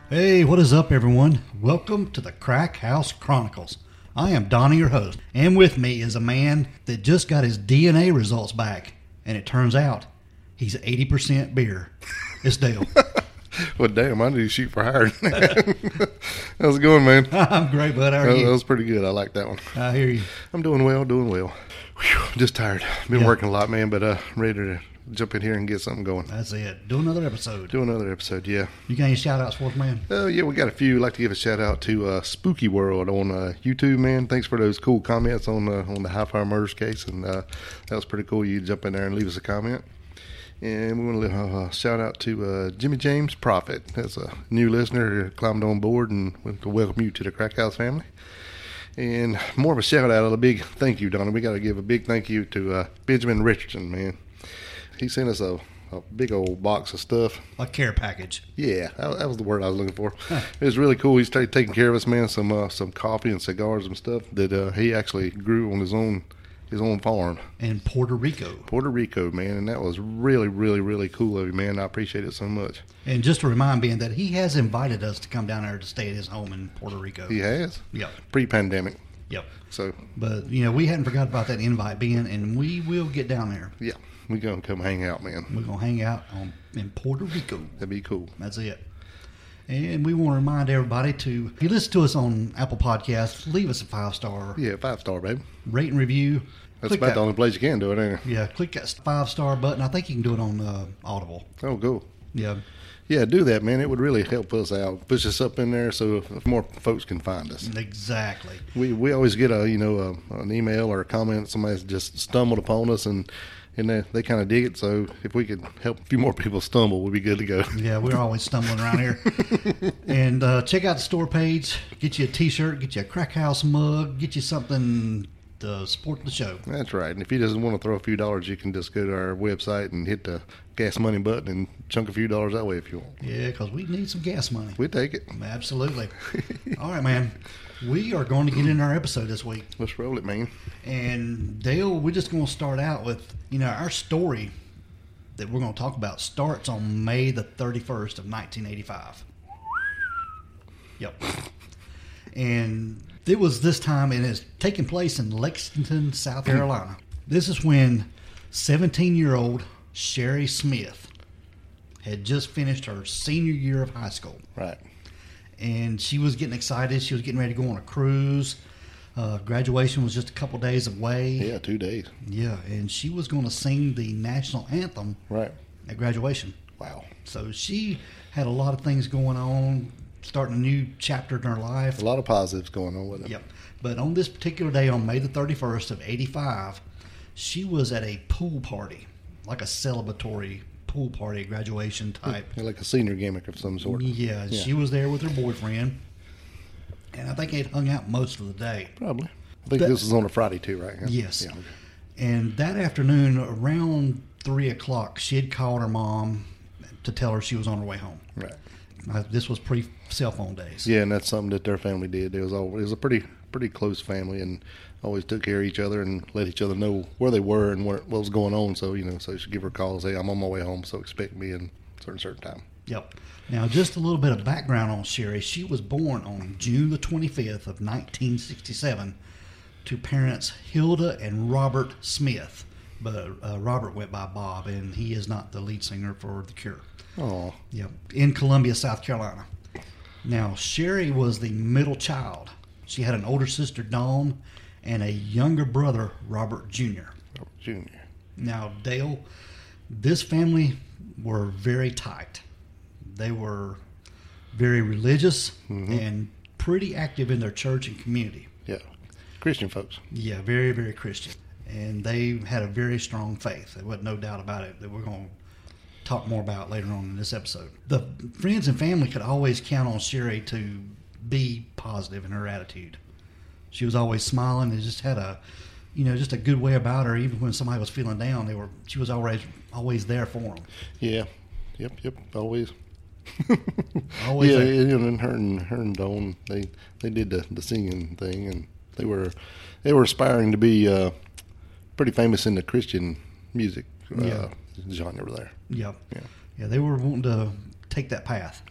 Hey, what is up, everyone? Welcome to the Crack House Chronicles. I am Donnie, your host, and with me is a man that just got his DNA results back, and it turns out he's 80% beer. It's Dale. Well, damn, I need to shoot for hire. How's it going, man? I'm great, bud. How are That you? was pretty good. I like that one. I hear you. I'm doing well. Whew, just tired. Been working a lot, man, but ready to jump in here and get something going. That's it. Do another episode. Yeah. You got any shout-outs for us, man? Yeah, we got a few. I'd like to give a shout out to Spooky World on YouTube, man. Thanks for those cool comments on the High-Fire Murders case, and that was pretty cool. You jump in there and leave us a comment. And we want to shout out to Jimmy James Prophet. That's a new listener who climbed on board, and we want to welcome you to the Crack House family. And more of a shout out, a big thank you, Donna. We got to give a big thank you to Benjamin Richardson, man. He sent us a big old box of stuff. A care package. Yeah, that was the word I was looking for. It was really cool. He's taking care of us, man. Some coffee and cigars and stuff that he actually grew on his own farm. In Puerto Rico, Man, and that was really, really, really cool of you, man. I appreciate it so much. And just to remind Ben that he has invited us to come down there to stay at his home in Puerto Rico. He has? Yep. Pre-pandemic. Yep. So. But, we hadn't forgot about that invite, Ben, and we will get down there. Yeah. We're going to come hang out, man. We're going to hang out in Puerto Rico. That'd be cool. That's it. And we want to remind everybody to, if you listen to us on Apple Podcasts, leave us a 5-star. Yeah, 5-star, baby. Rate and review. That's about the only place you can do it, ain't it? Yeah, click that 5-star button. I think you can do it on Audible. Oh, cool. Yeah. Yeah, do that, man. It would really help us out. Push us up in there so more folks can find us. Exactly. We always get an email or a comment. Somebody's just stumbled upon us and they kind of dig it. So if we could help a few more people stumble, we'd be good to go. Yeah, we're always stumbling around here. And check out the store page. Get you a T-shirt. Get you a Crack House mug. Get you something to support the show. That's right. And if you just want to throw a few dollars, you can just go to our website and hit the gas money button and chunk a few dollars that way if you want. Yeah, because we need some gas money. We take it. Absolutely. All right, man. We are going to get in our episode this week. Let's roll it, man. And Dale, we're just going to start out with, our story that we're going to talk about starts on May the 31st of 1985. Yep. And it was this time, and it's taking place in Lexington, South Carolina. This is when 17-year-old Sherry Smith had just finished her senior year of high school. Right. And she was getting excited. She was getting ready to go on a cruise. Graduation was just a couple days away. Yeah, 2 days. Yeah, and she was going to sing the national anthem at graduation. Wow. So she had a lot of things going on, starting a new chapter in her life. A lot of positives going on with it. Yep. But on this particular day, on May the 31st of 85, she was at a pool party, like a celebratory pool party, graduation type. Yeah, like a senior gimmick of some sort. Yeah, she was there with her boyfriend, and I think they'd hung out most of the day. Probably. I think this was on a Friday too, right? Yes. Yeah, okay. And that afternoon, around 3 o'clock, she had called her mom to tell her she was on her way home. Right. This was pre-cell phone days. Yeah, and that's something that their family did. It was a pretty close family, and always took care of each other and let each other know where they were and what was going on. So so she'd give her a call and say, "I'm on my way home, so expect me in certain time." Yep. Now, just a little bit of background on Sherry. She was born on June the 25th of 1967 to parents Hilda and Robert Smith. But Robert went by Bob, and he is not the lead singer for The Cure. Oh. Yep. In Columbia, South Carolina. Now, Sherry was the middle child. She had an older sister, Dawn, and a younger brother, Robert Jr. Robert Jr. Now, Dale, this family were very tight. They were very religious and pretty active in their church and community. Yeah. Christian folks. Yeah, very, very Christian. And they had a very strong faith. There was no doubt about it that we're going to talk more about later on in this episode. The friends and family could always count on Sherry to be positive in her attitude. She was always smiling and just had a good way about her. Even when somebody was feeling down, she was always there for them. Yeah. Yep. Always. Always. Yeah, there. and her and Dawn, they did the singing thing, and they were aspiring to be pretty famous in the Christian music genre there. Yeah. They were wanting to take that path. Yeah.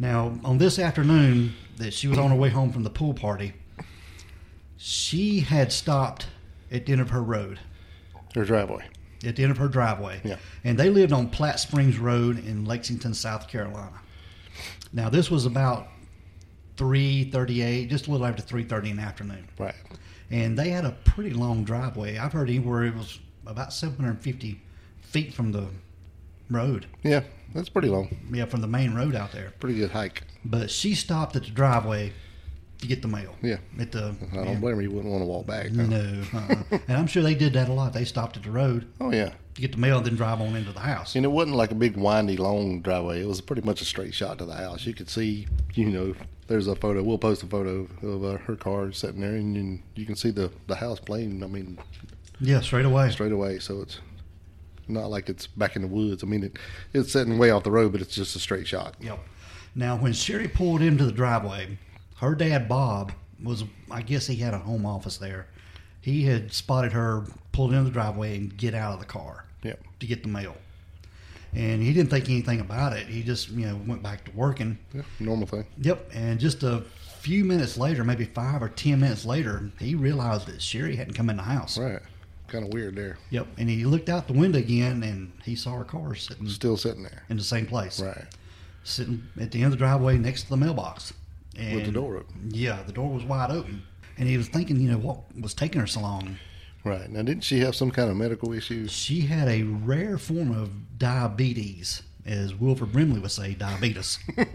Now, on this afternoon that she was on her way home from the pool party, she had stopped at the end of her road. Her driveway. At the end of her driveway. Yeah. And they lived on Platte Springs Road in Lexington, South Carolina. Now, this was about 3:38, just a little after 3:30 in the afternoon. Right. And they had a pretty long driveway. I've heard anywhere it was about 750 feet from the road. Yeah, that's pretty long. Yeah, from the main road out there. Pretty good hike. But she stopped at the driveway to get the mail. Yeah. At the, I don't blame her. You wouldn't want to walk back. Huh? No. And I'm sure they did that a lot. They stopped at the road Oh, yeah. to get the mail, then drive on into the house. And it wasn't like a big, windy, long driveway. It was pretty much a straight shot to the house. You could see, there's a photo. We'll post a photo of her car sitting there, and you can see the house plain. I mean, Yeah, straight away. straight away. So it's not like it's back in the woods. I mean, it's sitting way off the road, but it's just a straight shot. Yep. Now, when Sherry pulled into the driveway, her dad, Bob, I guess he had a home office there. He had spotted her pull into the driveway and get out of the car Yep. to get the mail. And he didn't think anything about it. He just, went back to working. Yeah, normal thing. Yep. And just a few minutes later, maybe 5 or 10 minutes later, he realized that Sherry hadn't come in the house. Right. Kind of weird there. Yep. And he looked out the window again, and he saw her car sitting Still sitting there. in the same place. Right. Sitting at the end of the driveway next to the mailbox. And With the door open. Yeah, the door was wide open. And he was thinking, what was taking her so long? Right. Now, didn't she have some kind of medical issues? She had a rare form of diabetes, as Wilford Brimley would say, diabetes.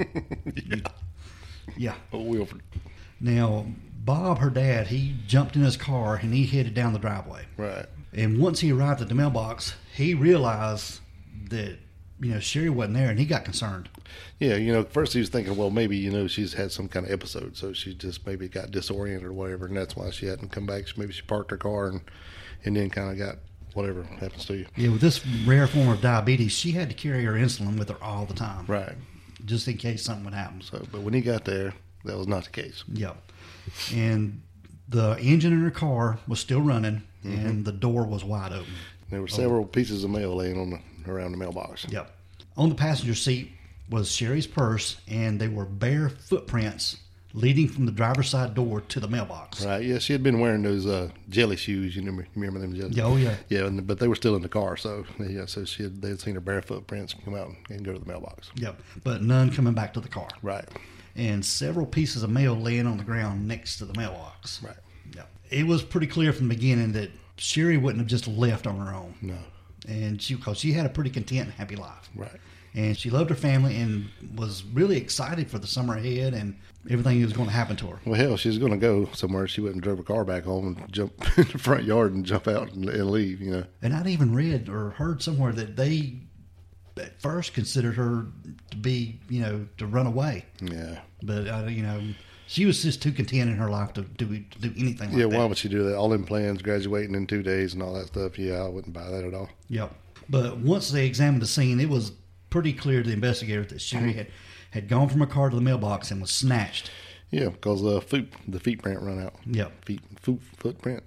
Yeah. Oh, Wilford. Now, Bob, her dad, he jumped in his car and he headed down the driveway. Right. And once he arrived at the mailbox, he realized that, Sherry wasn't there, and he got concerned. Yeah, first he was thinking, well, maybe, she's had some kind of episode, so she just maybe got disoriented or whatever, and that's why she hadn't come back. Maybe she parked her car and then kind of got whatever happens to you. Yeah, with this rare form of diabetes, she had to carry her insulin with her all the time. Right. Just in case something would happen. So, but when he got there, that was not the case. Yeah. And the engine in her car was still running, and the door was wide open. There were several pieces of mail laying around the mailbox. Yep. On the passenger seat was Sherry's purse, and they were bare footprints leading from the driver's side door to the mailbox. Right. Yeah, she had been wearing those jelly shoes. You remember them jelly? Yeah, oh, yeah. Yeah, but they were still in the car. So yeah, so they had seen her bare footprints come out and go to the mailbox. Yep. But none coming back to the car. Right. And several pieces of mail laying on the ground next to the mailbox. Right. Yep. It was pretty clear from the beginning that Sherry wouldn't have just left on her own. No. And because she had a pretty content and happy life. Right. And she loved her family and was really excited for the summer ahead and everything that was going to happen to her. Well, hell, she's going to go somewhere. She wouldn't drove her car back home and jump in the front yard and jump out and leave, And I'd even read or heard somewhere that they at first considered her to be, to run away. Yeah. But, she was just too content in her life to do anything like that. Yeah, why would she do that? All them plans, graduating in 2 days and all that stuff. Yeah, I wouldn't buy that at all. Yep. But once they examined the scene, it was pretty clear to the investigators that Sherry had gone from her car to the mailbox and was snatched. Yeah, because the feet print run out. Yep. Footprint.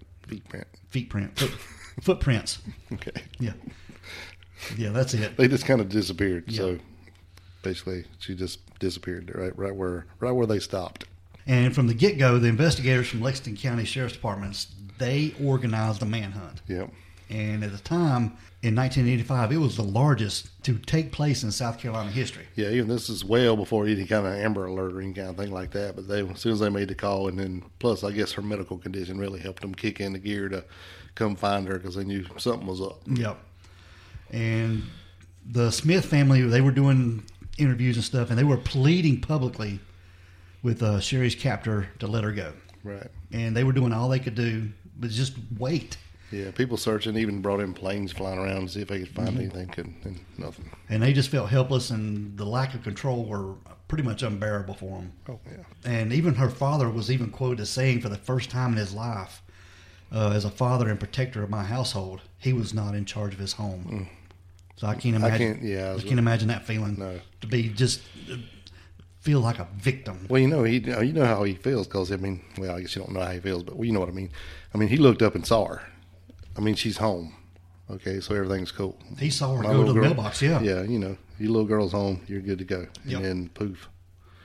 Footprints. Okay. Yeah. Yeah, that's it. They just kind of disappeared. Yeah. So basically, she just disappeared right where they stopped. And from the get-go, the investigators from Lexington County Sheriff's Department, they organized a manhunt. Yep. And at the time, in 1985, it was the largest to take place in South Carolina history. Yeah, even this is well before any kind of Amber Alert or any kind of thing like that. But as soon as they made the call, and then plus, I guess her medical condition really helped them kick in the gear to come find her because they knew something was up. Yep. And the Smith family, they were doing interviews and stuff, and they were pleading publicly with Sherry's captor to let her go. Right. And they were doing all they could do, but just wait. Yeah, people searching, even brought in planes flying around to see if they could find anything, and nothing. And they just felt helpless, and the lack of control were pretty much unbearable for them. Oh, yeah. And even her father was even quoted as saying for the first time in his life, as a father and protector of my household, he was not in charge of his home. So I can't imagine. I can't imagine that feeling. No. To be just feel like a victim. Well, you know how he feels because I guess you don't know how he feels, but you know what I mean. I mean, he looked up and saw her. I mean, she's home. Okay, so everything's cool. He saw her go to the mailbox. Yeah. Yeah, your little girl's home. You're good to go. And Yep. then poof.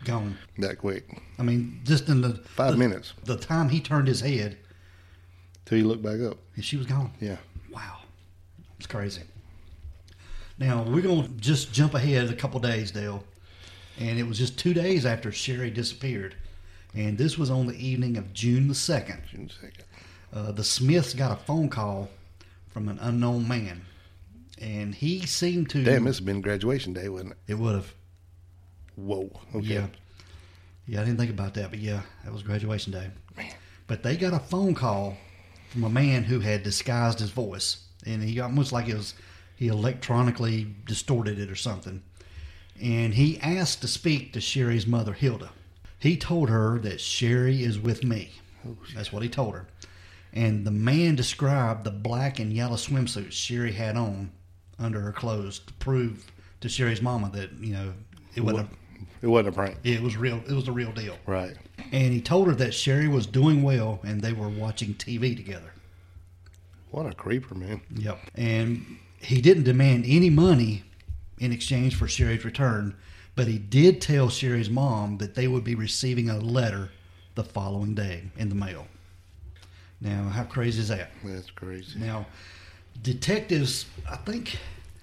Gone. that quick. I mean, just in the 5 minutes the time he turned his head, till you look back up. she was gone. Yeah. Wow. It's crazy. Now, we're going to just jump ahead a couple days, Dale. And it was just 2 days after Sherry disappeared. And this was on the evening of June the 2nd. June 2nd. The Smiths got a phone call from an unknown man. And he seemed to... Damn, this has been graduation day, wasn't it? It would have. Whoa. Okay. Yeah. Yeah, I didn't think about that, but yeah, that was graduation day. Man. But they got a phone call from a man who had disguised his voice. And he almost like he electronically distorted it or something. And he asked to speak to Sherry's mother, Hilda. He told her that Sherry is with me. Oh, That's what he told her. And the man described the black and yellow swimsuit Sherry had on under her clothes to prove to Sherry's mama that, it wasn't a prank. it was real. It was the real deal. Right. And he told her that Sherry was doing well and they were watching TV together. What a creeper, man. Yep. And he didn't demand any money in exchange for Sherry's return, but he did tell Sherry's mom that they would be receiving a letter the following day in the mail. Now, how crazy is that? That's crazy. Now, detectives, I think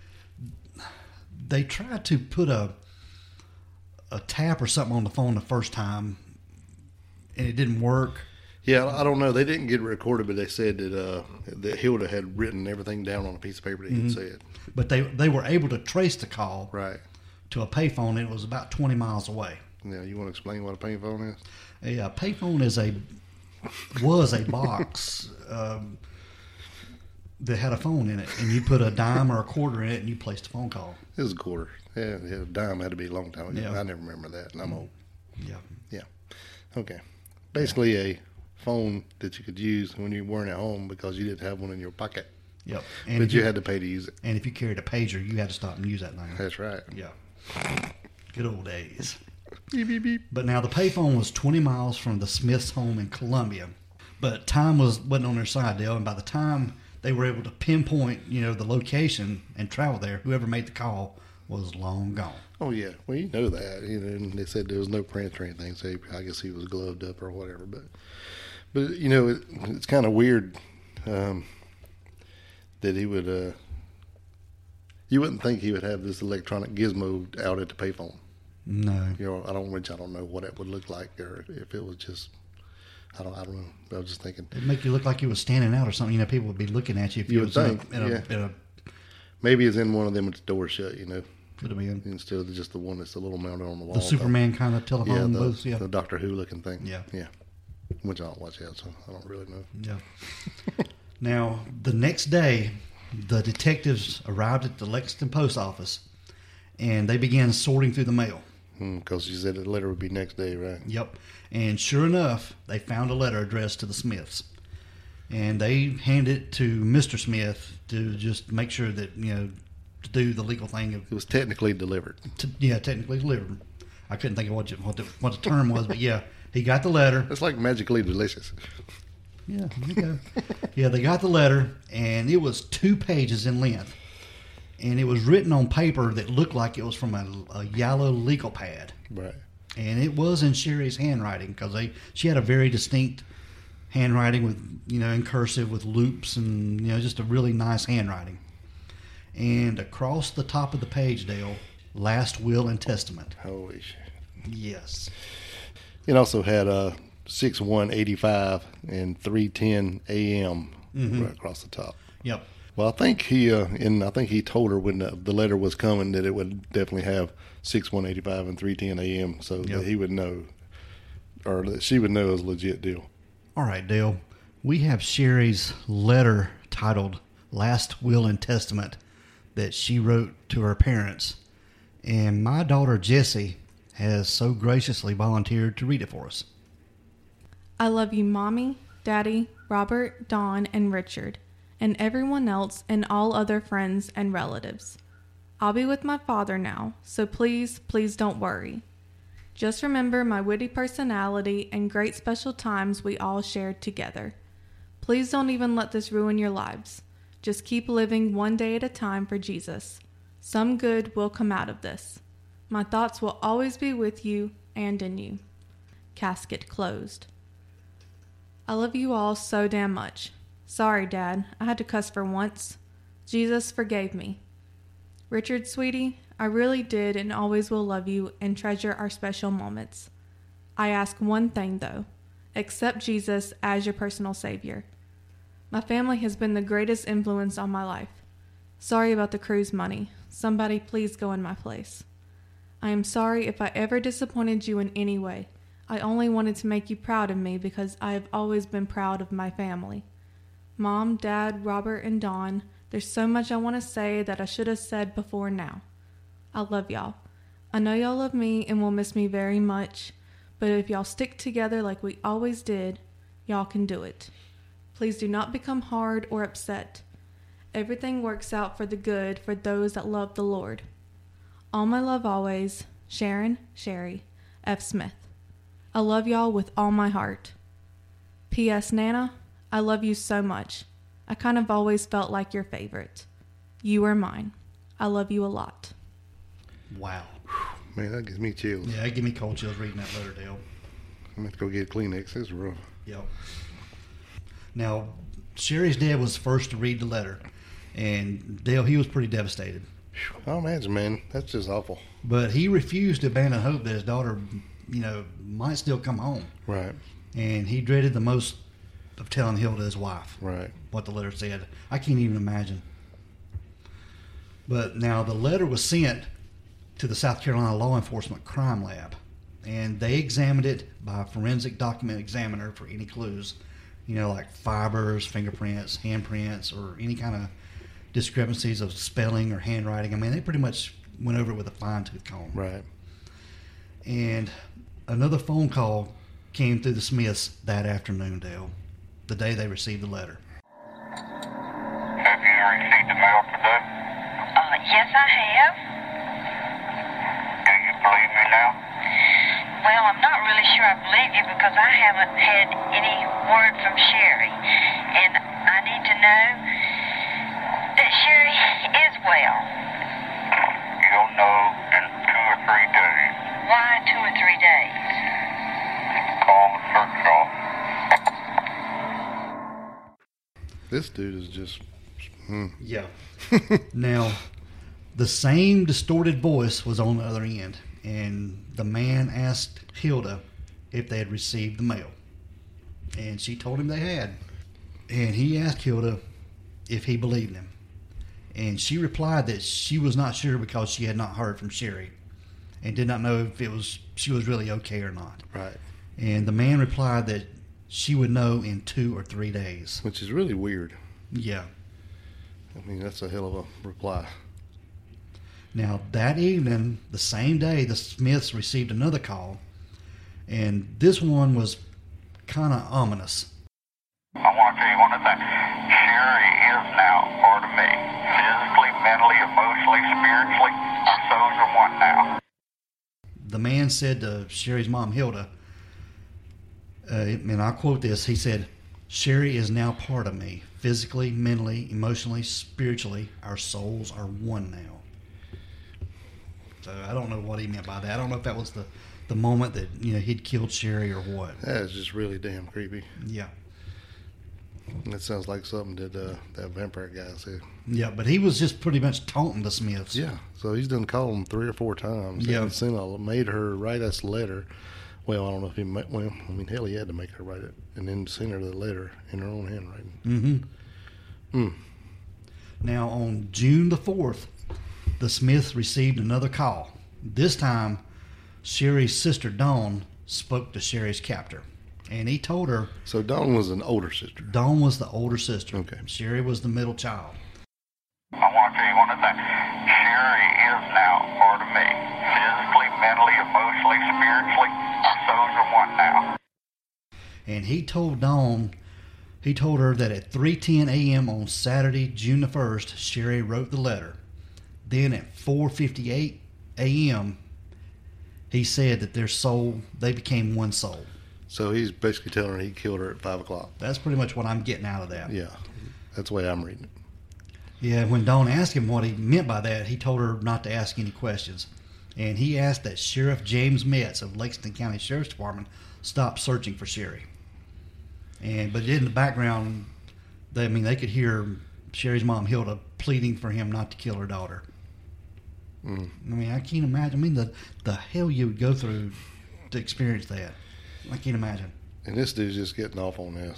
they tried to put a tap or something on the phone the first time, and it didn't work. Yeah, I don't know. They didn't get it recorded, but they said that Hilda had written everything down on a piece of paper that he had said. But they were able to trace the call Right. to a payphone, and it was about 20 miles away. Now, you want to explain what a payphone is? A payphone was a box that had a phone in it, and you put a dime or a quarter in it, and you placed a phone call. It was a quarter. Yeah, a dime had to be a long time ago. Yeah. I never remember that, and I'm old. Yeah. Yeah. Okay. Basically, a phone that you could use when you weren't at home because you didn't have one in your pocket. Yep. But if you had to pay to use it. And if you carried a pager, you had to stop and use that thing. That's right. Yeah. Good old days. Beep, beep, beep. But now the payphone was 20 miles from the Smiths' home in Columbia. But time wasn't on their side, Dale. And by the time they were able to pinpoint, the location and travel there, whoever made the call was long gone. Oh, yeah. Well, you know that. And they said there was no prints or anything, so I guess he was gloved up or whatever. But it's kind of weird that he would... you wouldn't think he would have this electronic gizmo out at the payphone. No. I don't know what it would look like, or if it was just... I don't know. I was just thinking... It'd make you look like you was standing out or something. People would be looking at you if You you would was think, in a Maybe it's in one of them with the door shut, could have been. instead of just the one that's a little mounted on the wall. The Superman kind of telephone booth. Yeah. the Doctor Who looking thing. Yeah. Yeah. Which I don't watch that, so I don't really know. Yeah. Now, the next day, the detectives arrived at the Lexington post office, and they began sorting through the mail. Because you said the letter would be next day, right? Yep. And sure enough, they found a letter addressed to the Smiths. And they handed it to Mr. Smith to just make sure that, to do the legal thing. It was technically delivered. Technically delivered. I couldn't think of what the term was, but yeah, he got the letter. It's like magically delicious. Yeah, there you go. Yeah, they got the letter, and it was 2 pages in length. And it was written on paper that looked like it was from a yellow legal pad. Right. And it was in Sherry's handwriting because she had a very distinct handwriting with, in cursive with loops and, just a really nice handwriting. And across the top of the page, Dale, last will and testament. Holy shit. Yes. It also had 6/1/85 and 3:10 a.m. right across the top. Yep. Well, I think he told her when the letter was coming that it would definitely have 6/1/85 and 3:10 a.m. so that he would know, or that she would know it was a legit deal. All right, Dale. We have Sherry's letter titled Last Will and Testament that she wrote to her parents. And my daughter, Jessie, has so graciously volunteered to read it for us. I love you, Mommy, Daddy, Robert, Dawn, and Richard, and everyone else and all other friends and relatives. I'll be with my father now, so please, please don't worry. Just remember my witty personality and great special times we all shared together. Please don't even let this ruin your lives. Just keep living one day at a time for Jesus. Some good will come out of this. My thoughts will always be with you, and in you. Casket closed. I love you all so damn much. Sorry, Dad. I had to cuss for once. Jesus forgave me. Richard, sweetie, I really did and always will love you and treasure our special moments. I ask one thing, though. Accept Jesus as your personal Savior. My family has been the greatest influence on my life. Sorry about the cruise money. Somebody please go in my place. I am sorry if I ever disappointed you in any way. I only wanted to make you proud of me because I have always been proud of my family. Mom, Dad, Robert, and Dawn, there's so much I want to say that I should have said before now. I love y'all. I know y'all love me and will miss me very much, but if y'all stick together like we always did, y'all can do it. Please do not become hard or upset. Everything works out for the good for those that love the Lord. All my love always, Sharon, Sherry, F. Smith. I love y'all with all my heart. P.S. Nana, I love you so much. I kind of always felt like your favorite. You are mine. I love you a lot. Wow. Man, that gives me chills. Yeah, it gave me cold chills reading that letter, Dale. I'm going to go get Kleenex. This is rough. Yep. Now, Sherry's dad was the first to read the letter, and Dale, he was pretty devastated. I imagine, man. That's just awful. But he refused to abandon hope that his daughter, might still come home. Right. And he dreaded the most of telling Hilda, his wife, Right. what the letter said. I can't even imagine. But now the letter was sent to the South Carolina Law Enforcement Crime Lab, and they examined it by a forensic document examiner for any clues, like fibers, fingerprints, handprints, or any kind of discrepancies of spelling or handwriting. I mean, they pretty much went over it with a fine-tooth comb. Right. And another phone call came through the Smiths that afternoon, Dale, the day they received the letter. Have you received the mail today? Yes, I have. Do you believe me now? Well, I'm not really sure I believe you because I haven't had any word from Sherry. And I need to know that Sherry is well. You'll know in 2 or 3 days. Why 2 or 3 days? Call the church off. This dude is just... Yeah. Now, the same distorted voice was on the other end, and the man asked Hilda if they had received the mail. And she told him they had. And he asked Hilda if he believed him. And she replied that she was not sure because she had not heard from Sherry and did not know if she was really okay or not. Right. And the man replied that she would know in 2 or 3 days. Which is really weird. Yeah. I mean, that's a hell of a reply. Now, that evening, the same day, the Smiths received another call, and this one was kind of ominous. I want to tell you one other thing. Sherry is now part of me. Physically, mentally, emotionally, spiritually. Our souls are one now. The man said to Sherry's mom, Hilda, and I'll quote this, he said, "Sherry is now part of me. Physically, mentally, emotionally, spiritually, our souls are one now." So I don't know what he meant by that. I don't know if that was the moment that he'd killed Sherry or what. That is just really damn creepy. Yeah. That sounds like something that that vampire guy said. Yeah, but he was just pretty much taunting the Smiths. Yeah, so he's done called them 3 or 4 times. Yeah. And made her write us a letter. Well, I don't know if hell, he had to make her write it and then send her the letter in her own handwriting. Mm-hmm. Now, on June the 4th, the Smiths received another call. This time, Sherry's sister, Dawn, spoke to Sherry's captor. And he told her... So Dawn was an older sister. Dawn was the older sister. Okay. Sherry was the middle child. I want to tell you one other thing. Sherry is now part of me. Physically, mentally, emotionally, spiritually. Our souls are one now. And he told her that at 3:10 a.m. on Saturday, June the 1st, Sherry wrote the letter. Then at 4:58 a.m., he said that they became one soul. So he's basically telling her he killed her at 5 o'clock. That's pretty much what I'm getting out of that. Yeah, that's the way I'm reading it. Yeah, when Dawn asked him what he meant by that, he told her not to ask any questions. and he asked that Sheriff James Metz of Lexington County Sheriff's Department stop searching for Sherry. But in the background, they could hear Sherry's mom Hilda pleading for him not to kill her daughter. I can't imagine. The hell you would go through to experience that. I can't imagine. And this dude's just getting off on this.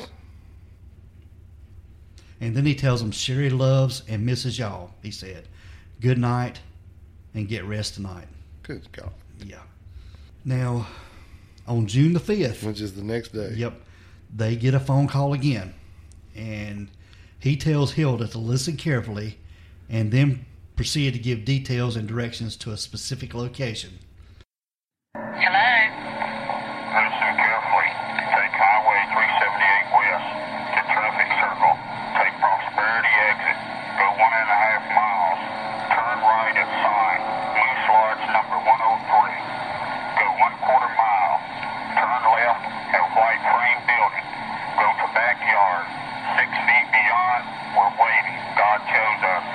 And then he tells them Sherry loves and misses y'all, he said. Good night and get rest tonight. Good God. Yeah. Now, on June the 5th. Which is the next day. Yep. They get a phone call again. And he tells Hilda to listen carefully and then proceed to give details and directions to a specific location. Hello? Listen carefully. Take Highway 378 west. Get traffic circle. Take Prosperity exit. Go 1.5 miles. Turn right at sign. Moose Lodge number 103. Go 1/4 mile. Turn left at white frame building. Go to backyard. 6 feet beyond. We're waiting. God chose us.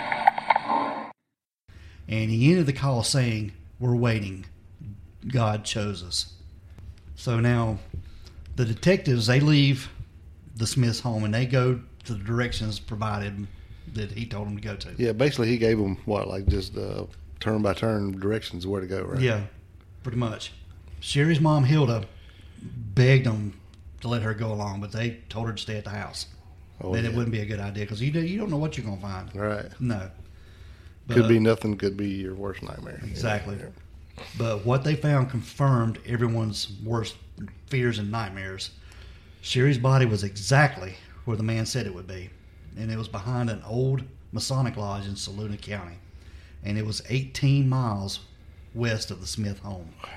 And he ended the call saying, we're waiting. God chose us. So now the detectives, they leave the Smith's home and they go to the directions provided that he told them to go to. Yeah, basically he gave them, just turn by turn directions where to go, right? Yeah, pretty much. Sherry's mom, Hilda, begged them to let her go along, but they told her to stay at the house. That it wouldn't be a good idea because you don't know what you're going to find. Right. No. Could be nothing, could be your worst nightmare. Exactly. But what they found confirmed everyone's worst fears and nightmares. Sherry's body was exactly where the man said it would be. And it was behind an old Masonic lodge in Saluda County. And it was 18 miles west of the Smith home. Wow.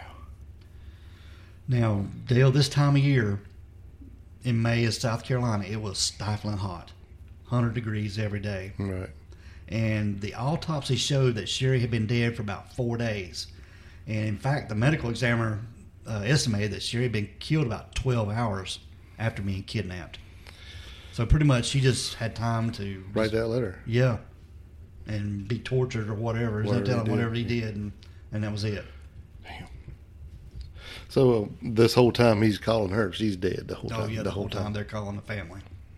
Now, Dale, this time of year in May in South Carolina, it was stifling hot. 100 degrees every day. Right. And the autopsy showed that Sherry had been dead for about 4 days. And in fact, the medical examiner estimated that Sherry had been killed about 12 hours after being kidnapped. So pretty much she just had time to write that letter. Yeah. And be tortured or whatever. Whatever he did. And that was it. Damn. So this whole time he's calling her, she's dead the whole time. Oh, yeah, the whole time they're calling the family.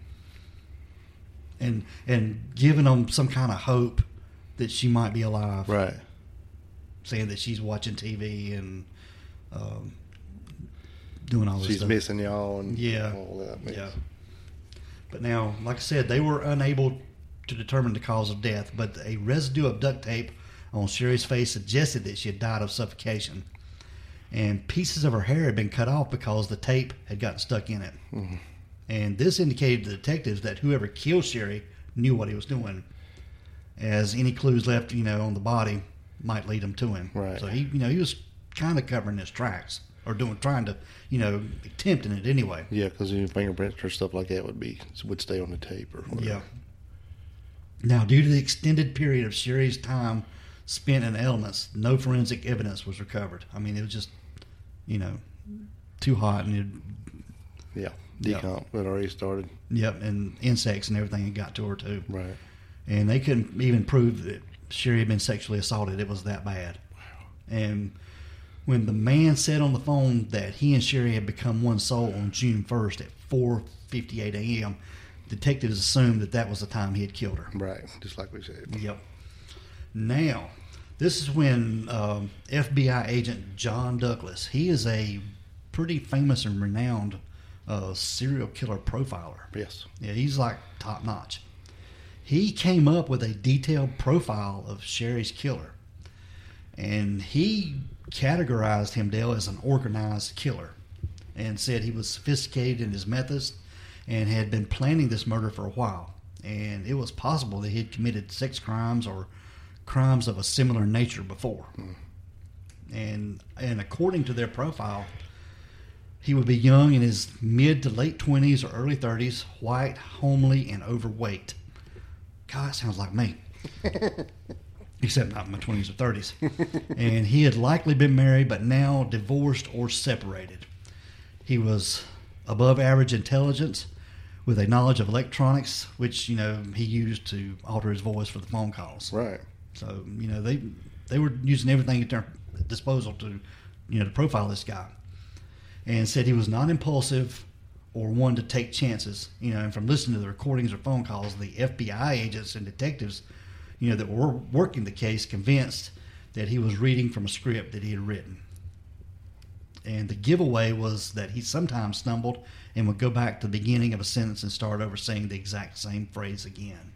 And giving them some kind of hope that she might be alive. Right. Saying that she's watching TV and doing all this she's stuff. Missing y'all and yeah. all that. Yeah. But now, like I said, they were unable to determine the cause of death, but a residue of duct tape on Sherry's face suggested that she had died of suffocation. And pieces of her hair had been cut off because the tape had gotten stuck in it. Mm-hmm. And this indicated to the detectives that whoever killed Sherry knew what he was doing, as any clues left, on the body might lead them to him. Right. So he was kind of covering his tracks, or attempting it anyway. Yeah, because your fingerprints or stuff like that would stay on the tape or whatever. Yeah. Now, due to the extended period of Sherry's time spent in elements, no forensic evidence was recovered. I mean, it was just, too hot and decomp had already started. Yep, and insects and everything had got to her too. Right. And they couldn't even prove that Sherry had been sexually assaulted. It was that bad. Wow. And when the man said on the phone that he and Sherry had become one soul on June 1st at 4:58 a.m., detectives assumed that was the time he had killed her. Right, just like we said. Yep. Now, this is when FBI agent John Douglas, he is a pretty famous and renowned serial killer profiler. Yes. Yeah, he's like top notch. He came up with a detailed profile of Sherry's killer. And he categorized him, Dale, as an organized killer and said he was sophisticated in his methods and had been planning this murder for a while. And it was possible that he had committed sex crimes or crimes of a similar nature before. And according to their profile, he would be young in his mid to late 20s or early 30s, white, homely, and overweight. God, that sounds like me. Except not in my 20s or 30s. And he had likely been married, but now divorced or separated. He was above average intelligence with a knowledge of electronics, which, he used to alter his voice for the phone calls. Right. So, they were using everything at their disposal to, to profile this guy, and said he was not impulsive or one to take chances. And from listening to the recordings or phone calls, the FBI agents and detectives, that were working the case, convinced that he was reading from a script that he had written. And the giveaway was that he sometimes stumbled and would go back to the beginning of a sentence and start over saying the exact same phrase again.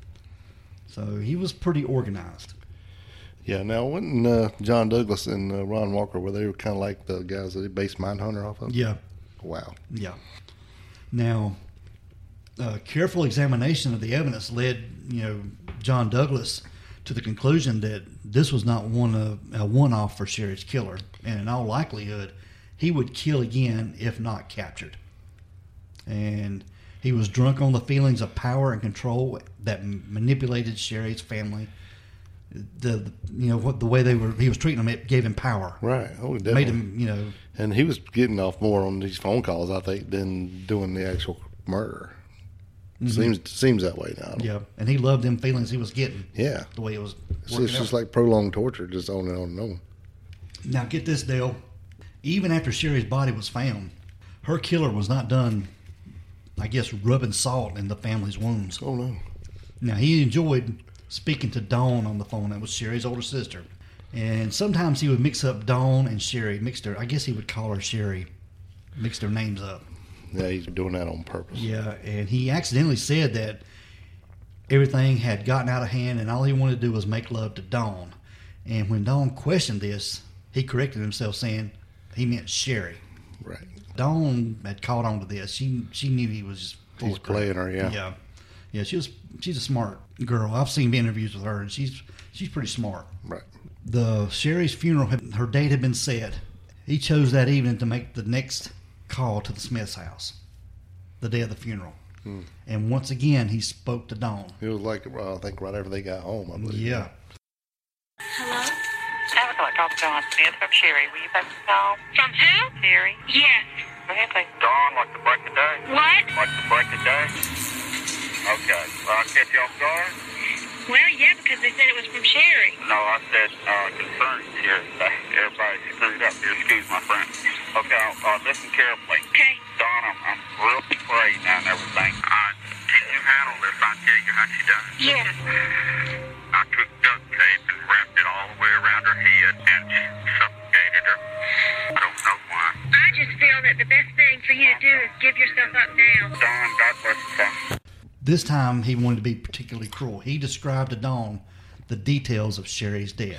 So he was pretty organized. Yeah, now wasn't John Douglas and Ron Walker, were they kind of like the guys that they based Mindhunter off of? Yeah. Wow. Yeah. Now, careful examination of the evidence led, John Douglas to the conclusion that this was not a one-off for Sherry's killer, and in all likelihood, he would kill again if not captured. And he was drunk on the feelings of power and control that manipulated Sherry's family. The way he was treating them, it gave him power. Right. Oh, definitely. Made him, And he was getting off more on these phone calls, I think, than doing the actual murder. Seems that way now. Yeah, and he loved them feelings he was getting. Yeah. The way it was It's working just out. like prolonged torture, just on and on and on. Now get this, Dale. Even after Sherry's body was found, her killer was not done, I guess, rubbing salt in the family's wounds. Oh, no. Now, he enjoyed speaking to Dawn on the phone. That was Sherry's older sister. And sometimes he would mix up Dawn and Sherry. I guess he would call her Sherry. Mix their names up. Yeah, he's doing that on purpose. Yeah, and he accidentally said that everything had gotten out of hand and all he wanted to do was make love to Dawn. And when Dawn questioned this, he corrected himself, saying he meant Sherry. Right. Dawn had caught on to this. She knew he was just full He's of crap. playing her, yeah. Yeah, she's a smart girl. I've seen interviews with her, and she's pretty smart. Right. The Sherry's funeral, her date had been set. He chose that evening to make the next call to the Smith's house, the day of the funeral. And once again, he spoke to Dawn. It was like, I think, right after they got home, I believe. Yeah. Hello? I would like to talk to Dawn Smith from Sherry. Will you take the call? From who? Sherry. Yes. Go ahead, please. Dawn, like the break of day? What? Like the break of day? Okay. Well, I catch you off guard? Well, yeah, because they said it was from Sherry. No, I said concerning Sherry. Everybody screwed up here. Excuse my French. Okay, listen carefully. Okay. Dawn, I'm real afraid now and everything. Can you handle this? I'll tell you how she done it. Yes. I took duct tape and wrapped it all the way around her head and suffocated her. I don't know why. I just feel that the best thing for you to do is give yourself up now. Dawn, God bless you, son. This time, he wanted to be particularly cruel. He described to Dawn the details of Sherry's death.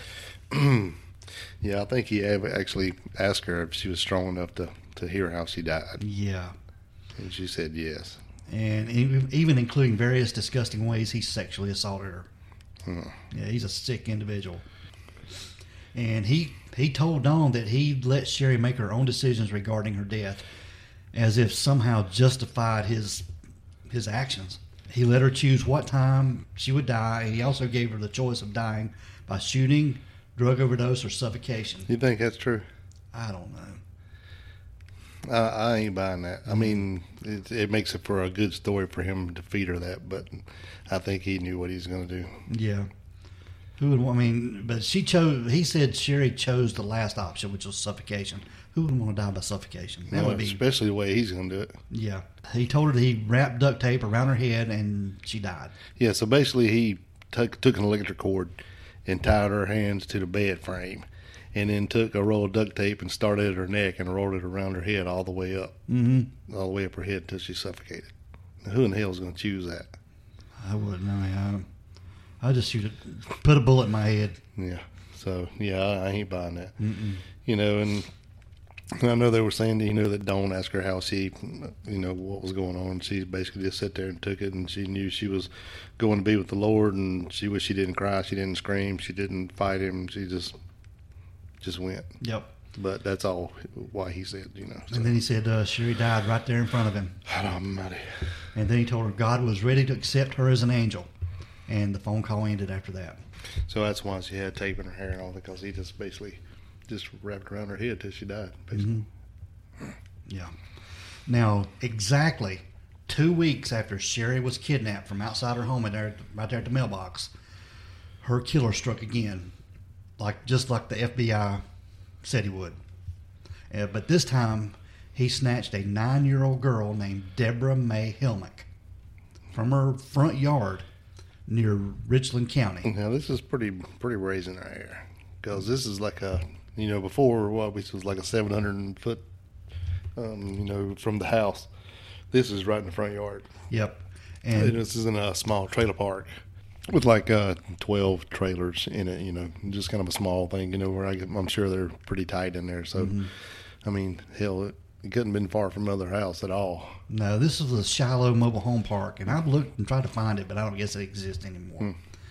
Yeah, I think he actually asked her if she was strong enough to hear how she died. Yeah. And she said yes. And even including various disgusting ways he sexually assaulted her. Yeah, he's a sick individual. And he told Dawn that he'd let Sherry make her own decisions regarding her death, as if somehow justified his actions. He let her choose what time she would die, and he also gave her the choice of dying by shooting, drug overdose, or suffocation. You think that's true? I don't know. I ain't buying that. I mean, it makes it for a good story for him to feed her that, but I think he knew what he was going to do. Yeah. Who would? I mean, but she chose. He said Sherry chose the last option, which was suffocation. Who would want to die by suffocation? That Well, would be. especially the way he's going to do it. Yeah. He told her that he wrapped duct tape around her head, and she died. Yeah, so basically he took an electric cord and tied her hands to the bed frame, and then took a roll of duct tape and started at her neck and rolled it around her head all the way up. All the way up her head until she suffocated. Now, who in the hell is going to choose that? I wouldn't know. I just put a bullet in my head. Yeah. So, yeah, I ain't buying that. You know, and I know they were saying, that Dawn asked her how she, what was going on. She basically just sat there and took it, and she knew she was going to be with the Lord, and she wished she didn't cry, she didn't scream, she didn't fight him, she just went. Yep. But that's all why he said, So. And then he said Sherry died right there in front of him. Almighty. And then he told her God was ready to accept her as an angel. And the phone call ended after that. So that's why she had tape in her hair and all, because he just basically just wrapped around her head till she died, basically. Yeah. Now, exactly 2 weeks after Sherry was kidnapped from outside her home right there at the mailbox, her killer struck again. just like the FBI said he would. But this time, he snatched a 9-year-old girl named Deborah May Helmick from her front yard near Richland County. Now this is pretty brazen right here, because this is like a, before which was like a 700 foot, from the house. This is right in the front yard. Yep. And And this is in a small trailer park with like 12 trailers in it, just kind of a small thing, where I'm sure they're pretty tight in there. So, I mean, hell, it couldn't have been far from other house at all. no, this is the Shiloh Mobile Home Park, and I've looked and tried to find it, but I don't guess it exists anymore.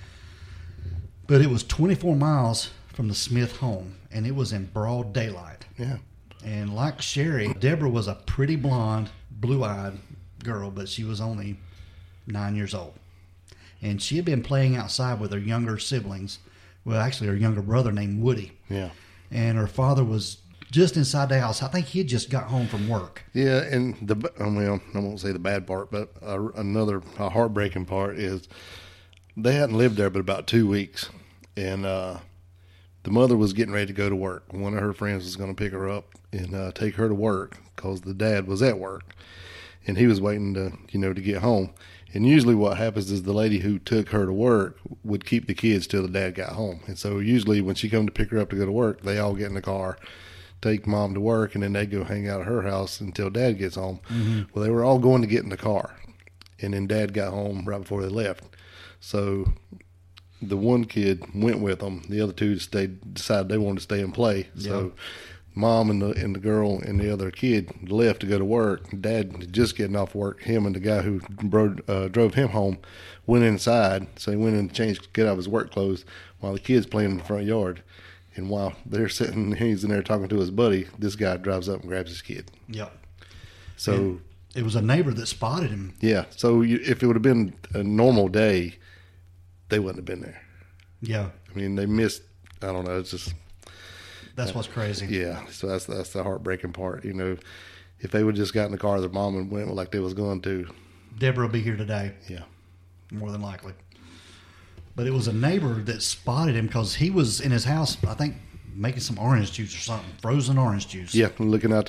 But it was 24 miles from the Smith home, and it was in broad daylight. Yeah. And like Sherry, Deborah was a pretty blonde, blue-eyed girl, but she was only 9 years old. And she had been playing outside with her younger siblings. Well, actually, her younger brother named Woody. Yeah. And her father was just inside the house. I think he had just got home from work. Yeah, and I won't say the bad part, but another heartbreaking part is they hadn't lived there but about 2 weeks, and the mother was getting ready to go to work. One of her friends was going to pick her up and take her to work because the dad was at work, and he was waiting to get home. And usually what happens is the lady who took her to work would keep the kids till the dad got home. And so usually when she come to pick her up to go to work, they all get in the car, take mom to work, and then they go hang out at her house until dad gets home. Well, they were all going to get in the car, and then dad got home right before they left. So the one kid went with them. The other two decided they wanted to stay and play. So mom and the girl and the other kid left to go to work. Dad just getting off work. Him and the guy who drove him home went inside. So he went in and changed, get out of his work clothes, while the kids playing in the front yard. And while they're sitting, he's in there talking to his buddy, this guy drives up and grabs his kid. Yep. So And it was a neighbor that spotted him. yeah, so if it would have been a normal day, they wouldn't have been there. Yeah. I mean, they missed. I don't know. It's just That's what's crazy. yeah. So that's the heartbreaking part. If they would just got in the car, their mom and went like they was going to. Deborah will be here today, Yeah. more than likely. But it was a neighbor that spotted him because he was in his house, I think, making some orange juice or something, frozen orange juice. Yeah, looking out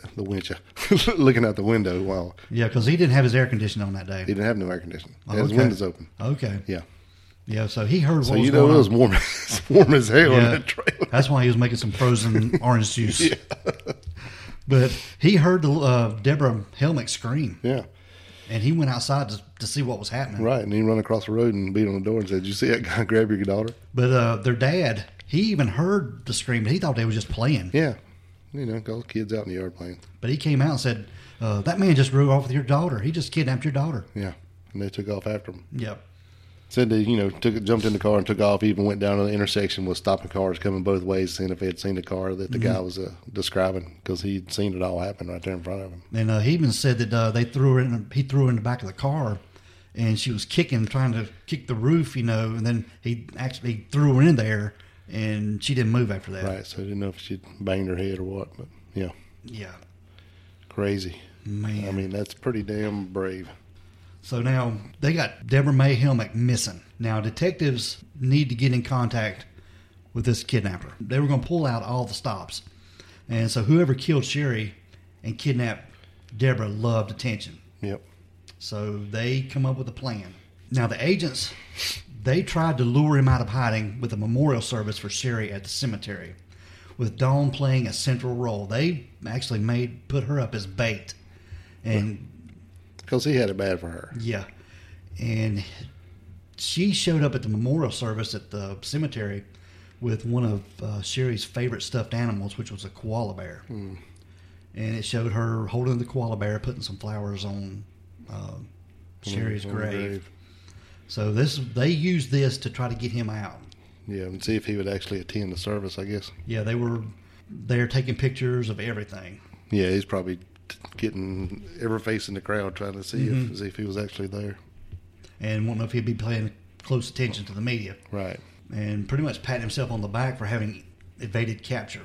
looking out the window while Yeah, because he didn't have his air conditioning on that day. he didn't have no air conditioning. He had his Okay. windows open. Okay. Yeah. Yeah, so he heard what So was it going was on. warm, it's warm as hell in Yeah, that trailer. that's why he was making some frozen orange juice. But he heard Deborah Helmick scream, Yeah. and he went outside to see what was happening. Right, and he run across the road and beat on the door and said, "Did you see that guy grab your daughter?" But their dad, he even heard the scream, but he thought they was just playing. Yeah, cause kids out in the yard playing. But he came out and said, that man just rode off with your daughter. He just kidnapped your daughter. Yeah, and they took off after him. Yep. Said they, jumped in the car and took off. Even went down to the intersection, was stopping cars coming both ways, seeing if they had seen the car that the guy was describing, because he'd seen it all happen right there in front of him. And he even said that he threw her in the back of the car, and she was kicking, trying to kick the roof, and then he actually threw her in there, and she didn't move after that. Right, so I didn't know if she'd banged her head or what, but yeah, Yeah. crazy. Man. I mean, that's pretty damn brave. So now they got Deborah May Helmick missing. Now detectives need to get in contact with this kidnapper. They were going to pull out all the stops. And so whoever killed Sherry and kidnapped Deborah loved attention. Yep. So they come up with a plan. Now the agents, they tried to lure him out of hiding with a memorial service for Sherry at the cemetery, with Dawn playing a central role. They actually put her up as bait. And Because he had it bad for her. yeah. And she showed up at the memorial service at the cemetery with one of Sherry's favorite stuffed animals, which was a koala bear. And it showed her holding the koala bear, putting some flowers on Sherry's On the grave. So they used this to try to get him out. Yeah, and see if he would actually attend the service, I guess. Yeah, they were there taking pictures of everything. Yeah, he's probably getting every face in the crowd trying to see if he was actually there. And won't know if he'd be paying close attention to the media. Right. And pretty much patting himself on the back for having evaded capture.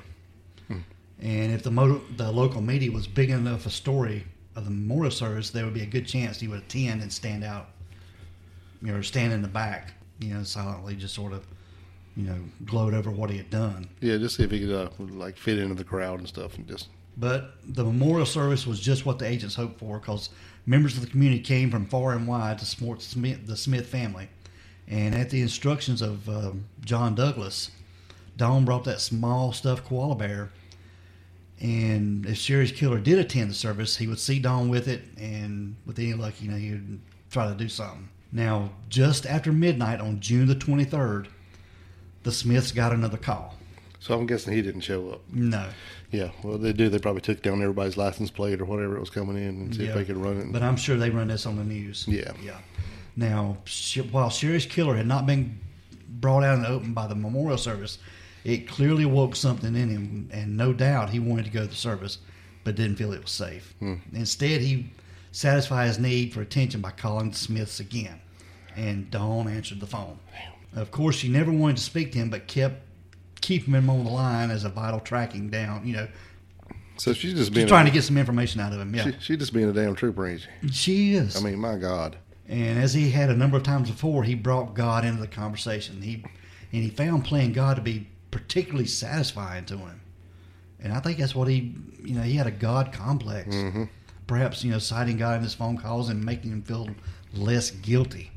And if the local media was big enough a story of the memorial service, there would be a good chance he would attend and stand out, stand in the back, silently, just sort of gloat over what he had done. Yeah, just see if he could fit into the crowd and stuff, and just. But the memorial service was just what the agents hoped for, because members of the community came from far and wide to support the Smith family. And at the instructions of John Douglas, Don brought that small stuffed koala bear. And if Sherry's killer did attend the service, he would see Don with it, and with any luck, he would try to do something. Now, just after midnight on June the 23rd, the Smiths got another call. So I'm guessing he didn't show up. No. Yeah, well, they probably took down everybody's license plate or whatever it was coming in and see if they could run it. But I'm sure they run this on the news. Yeah. Yeah. Now, while Sherry's killer had not been brought out in the open by the memorial service, it clearly woke something in him, and no doubt he wanted to go to the service, but didn't feel it was safe. Instead, he satisfied his need for attention by calling the Smiths again, and Dawn answered the phone. Of course, she never wanted to speak to him, but kept keeping him on the line as a vital tracking down, So she's just being trying to get some information out of him. Yeah, she's just being a damn trooper, ain't she? She is. I mean, my God. And as he had a number of times before, he brought God into the conversation. He found playing God to be particularly satisfying to him. And I think that's what he had a God complex. Mm-hmm. Perhaps, citing God in his phone calls and making him feel less guilty.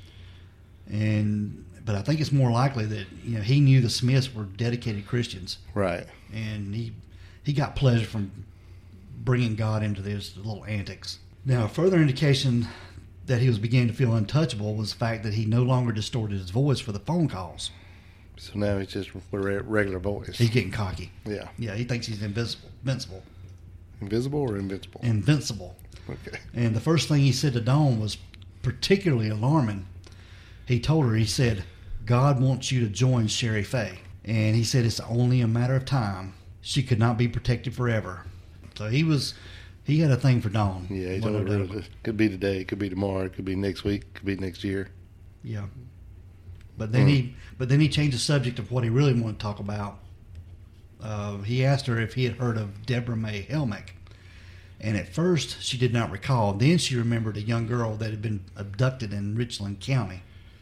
But I think it's more likely that, he knew the Smiths were dedicated Christians. Right. And he got pleasure from bringing God into his little antics. Now, a further indication that he was beginning to feel untouchable was the fact that he no longer distorted his voice for the phone calls. So now he's just with a regular voice. He's getting cocky. Yeah. Yeah, he thinks he's invincible. Invisible or invincible? Invincible. Okay. And the first thing he said to Dawn was particularly alarming. He told her, he said, God wants you to join Sherry Faye. And he said it's only a matter of time. She could not be protected forever. So he had a thing for Dawn. Yeah, he told her it could be today, it could be tomorrow, it could be next week, it could be next year. Yeah. But then he changed the subject of what he really wanted to talk about. He asked her if he had heard of Deborah May Helmick. And at first, she did not recall. Then she remembered a young girl that had been abducted in Richland County.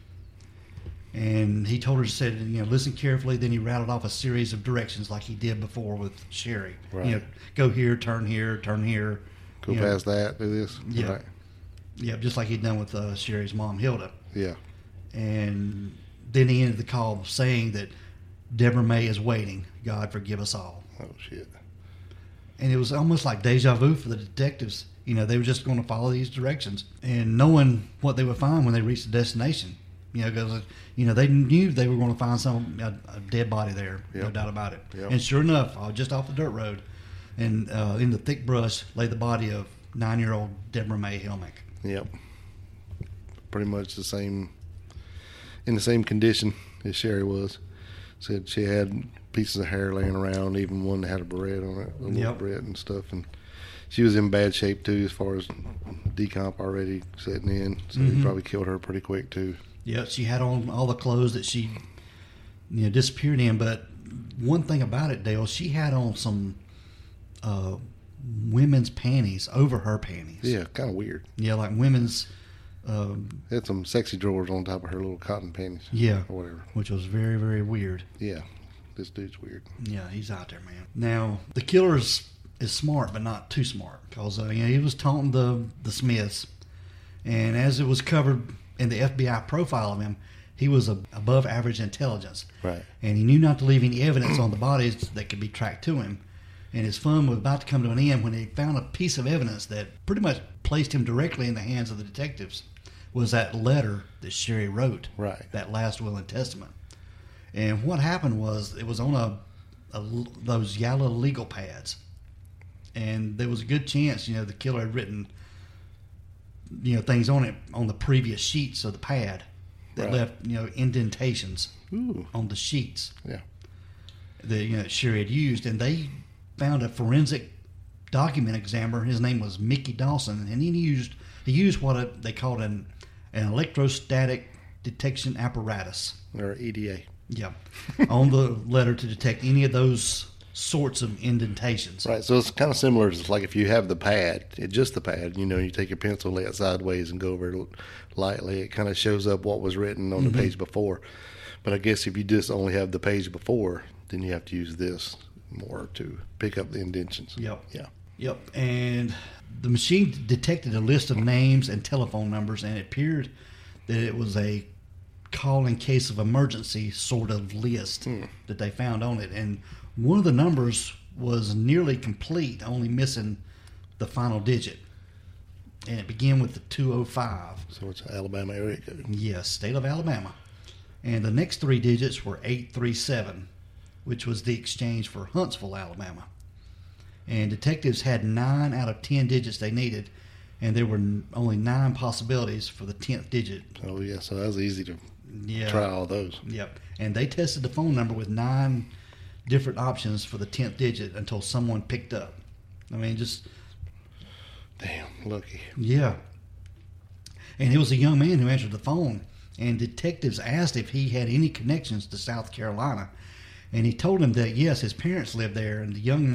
And he told her, said, listen carefully. Then he rattled off a series of directions like he did before with Sherry. Right. Go here, turn here, turn here. Go past that, do this. Yeah. Right. Yeah, just like he'd done with Sherry's mom, Hilda. Yeah. And then he ended the call saying that Deborah May is waiting. God forgive us all. Oh, shit. And it was almost like deja vu for the detectives. They were just going to follow these directions and knowing what they would find when they reached the destination. Because they knew they were going to find a dead body there, no doubt about it. Yep. And sure enough, just off the dirt road, and in the thick brush lay the body of 9-year-old Deborah May Helmick. Yep. Pretty much in the same condition as Sherry was. Said she had pieces of hair laying around, even one that had a beret on it, a little beret and stuff. And she was in bad shape too, as far as decomp already setting in. So he probably killed her pretty quick too. Yeah, she had on all the clothes that she disappeared in. But one thing about it, Dale, she had on some women's panties over her panties. Yeah, kind of weird. Yeah, like women's. Had some sexy drawers on top of her little cotton panties. Yeah. Or whatever. Which was very, very weird. Yeah. This dude's weird. Yeah, he's out there, man. Now, the killer is smart, but not too smart. Because he was taunting the Smiths. And as it was covered in the FBI profile of him, he was above average intelligence. Right. And he knew not to leave any evidence on the bodies that could be tracked to him. And his fun was about to come to an end when he found a piece of evidence that pretty much placed him directly in the hands of the detectives. Was that letter that Sherry wrote. Right. That last will and testament. And what happened was it was on those yellow legal pads. And there was a good chance, the killer had written, things on it on the previous sheets of the pad that left, indentations on the sheets. Yeah. That, Sherry had used. And they found a forensic document examiner. His name was Mickey Dawson. And he used what they called an electrostatic detection apparatus. Or EDA. Yeah. On the letter to detect any of those sorts of indentations. Right. So it's kind of similar to like if you have the pad, just the pad, you take your pencil, lay it sideways and go over it lightly. It kind of shows up what was written on the page before. But I guess if you just only have the page before, then you have to use this more to pick up the indentions. Yep. Yeah. Yep. And the machine detected a list of names and telephone numbers, and it appeared that it was a call in case of emergency sort of list that they found on it. And one of the numbers was nearly complete, only missing the final digit. And it began with the 205. So it's an Alabama area code. Yes, state of Alabama. And the next three digits were 837, which was the exchange for Huntsville, Alabama. And detectives had 9 out of 10 digits they needed, and there were only 9 possibilities for the 10th digit. Oh, yeah. So that was easy to Yeah. try all those. Yep. And they tested the phone number with 9 different options for the 10th digit until someone picked up. I mean, just... Damn, lucky. Yeah. And it was a young man who answered the phone, and detectives asked if he had any connections to South Carolina. And he told them that, yes, his parents lived there, and the young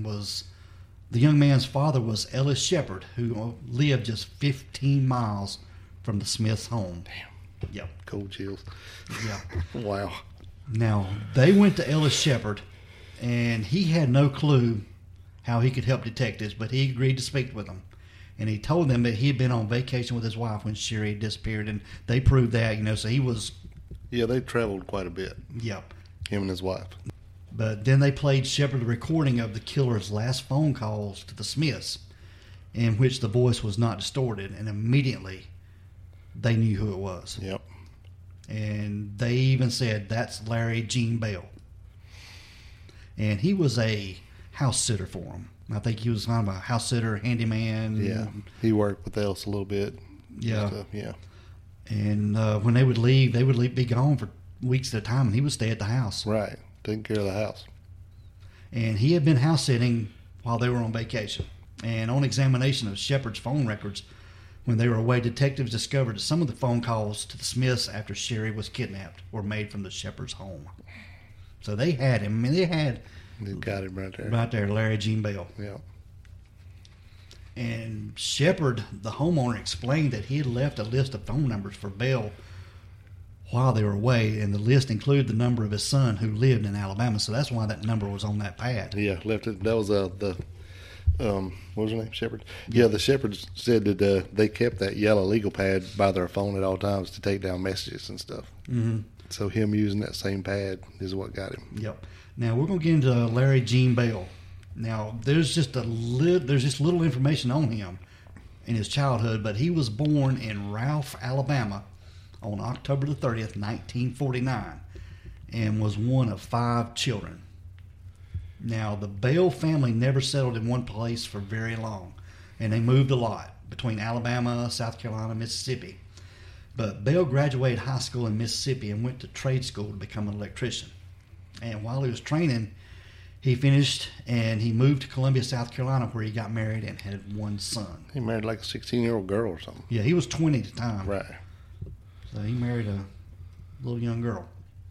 man's father was Ellis Shepard, who lived just 15 miles from the Smith's home. Damn. Yep. Cold chills. Yeah. Wow. Now, they went to Ellis Shepard, and he had no clue how he could help detectives, but he agreed to speak with them. And he told them that he had been on vacation with his wife when Sherry disappeared, and they proved that, so he was... Yeah, they traveled quite a bit, Yep. him and his wife. But then they played Shepard a recording of the killer's last phone calls to the Smiths, in which the voice was not distorted, and immediately they knew who it was. Yep. And they even said, that's Larry Gene Bell. And he was a house sitter for them. I think he was kind of a house sitter, handyman. Yeah. He worked with Ellis a little bit. Yeah. Stuff. Yeah. And when they would leave, be gone for weeks at a time, and he would stay at the house. Right. Taking care of the house. And he had been house sitting while they were on vacation. And on examination of Shepard's phone records, when they were away, detectives discovered that some of the phone calls to the Smiths after Sherry was kidnapped were made from the Shepard's home. So they had him. I mean, they had... They got him right there. Right there, Larry Gene Bell. Yeah. And Shepard, the homeowner, explained that he had left a list of phone numbers for Bell while they were away, and the list included the number of his son who lived in Alabama. So that's why that number was on that pad. Yeah, left it. That was the what was her name? Shepard. Yeah, the Shepherds said that they kept that yellow legal pad by their phone at all times to take down messages and stuff. Mm-hmm. So him using that same pad is what got him. Yep. Now we're going to get into Larry Gene Bell. Now there's just little information on him in his childhood, but he was born in Ralph, Alabama, on October the 30th, 1949, and was one of 5 children. Now the Bell family never settled in one place for very long, and they moved a lot between Alabama, South Carolina, Mississippi. But Bell graduated high school in Mississippi and went to trade school to become an electrician. And while he was training, he finished and he moved to Columbia, South Carolina, where he got married and had one son. He married like a 16-year-old girl or something. Yeah, he was 20 at the time. Right. So he married a little young girl.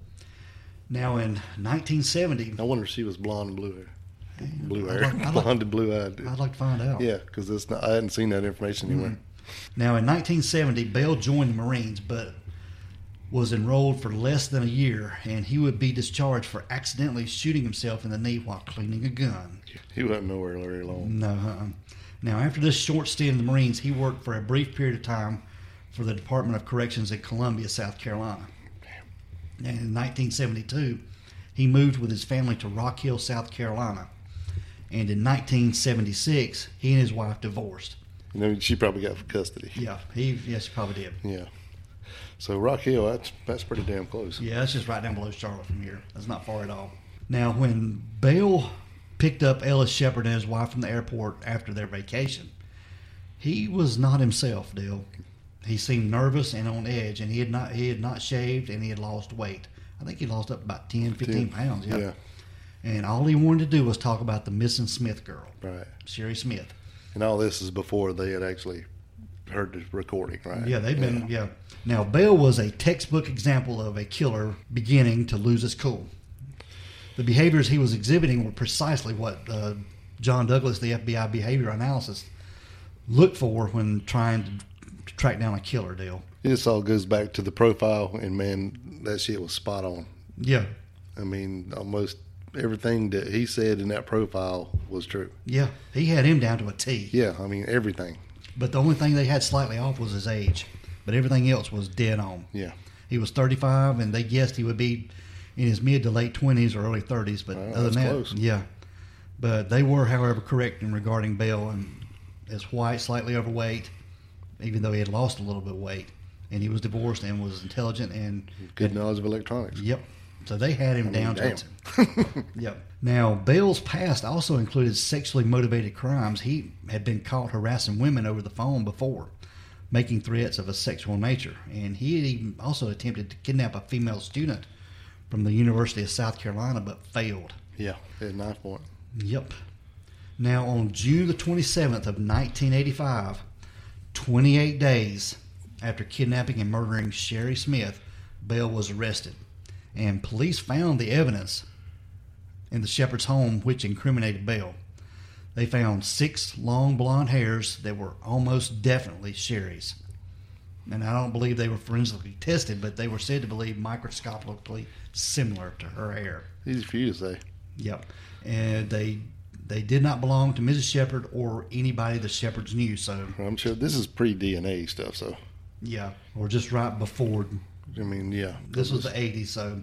Now in 1970... I wonder if she was blonde and blue hair. Blue hair. I'd like- Blonde and blue-eyed. I'd like to find out. Yeah, because I hadn't seen that information anywhere. Now in 1970, Bell joined the Marines, but was enrolled for less than a year, and he would be discharged for accidentally shooting himself in the knee while cleaning a gun. He wasn't nowhere very long. No. Now, after this short stint in the Marines, he worked for a brief period of time for the Department of Corrections in Columbia, South Carolina. And in 1972, he moved with his family to Rock Hill, South Carolina. And in 1976, he and his wife divorced. You know, she probably got custody. Yeah, yes, he probably did. Yeah. So Rock Hill, that's pretty damn close. Yeah, that's just right down below Charlotte from here. That's not far at all. Now, when Bell picked up Ellis Shepard and his wife from the airport after their vacation, he was not himself, Dale. He seemed nervous and on edge, and he had not shaved, and he had lost weight. I think he lost up about 10, 15 pounds. Yeah. And all he wanted to do was talk about the missing Smith girl, Right. Sherry Smith. And all this is before they had actually heard the recording, right? Yeah, they've been, yeah. Now, Bell was a textbook example of a killer beginning to lose his cool. The behaviors he was exhibiting were precisely what John Douglas, the FBI behavior analysis, looked for when trying to track down a killer, Dale. This all goes back to the profile, and man, that shit was spot on. Yeah. I mean, almost everything that he said in that profile was true. Yeah. He had him down to a T. Yeah, I mean, everything. But the only thing they had slightly off was his age. But everything else was dead on. Yeah. He was 35, and they guessed he would be in his mid to late 20s or early 30s. But other that's than that, close. yeah. But they were, however, correct in regarding Bell, and as white, slightly overweight, even though he had lost a little bit of weight. And he was divorced and was intelligent and Good knowledge of electronics. Yep. So they had him down to damn. it. Yep. Now, Bell's past also included sexually motivated crimes. He had been caught harassing women over the phone before, making threats of a sexual nature. And he had even also attempted to kidnap a female student from the University of South Carolina, but failed. Yeah, at knife point. Yep. Now, on June the 27th of 1985, 28 days after kidnapping and murdering Sherry Smith, Bell was arrested. And police found the evidence in the Shepherd's home which incriminated Bell. They found 6 long blonde hairs that were almost definitely Sherry's. And I don't believe they were forensically tested, but they were said to believe microscopically similar to her hair. Easy for you to say. Yep. And they did not belong to Mrs. Shepherd or anybody the Shepherds knew. So, I'm sure this is pre-DNA stuff, so. yeah, or just right before. I mean, yeah. This was the 80s, so.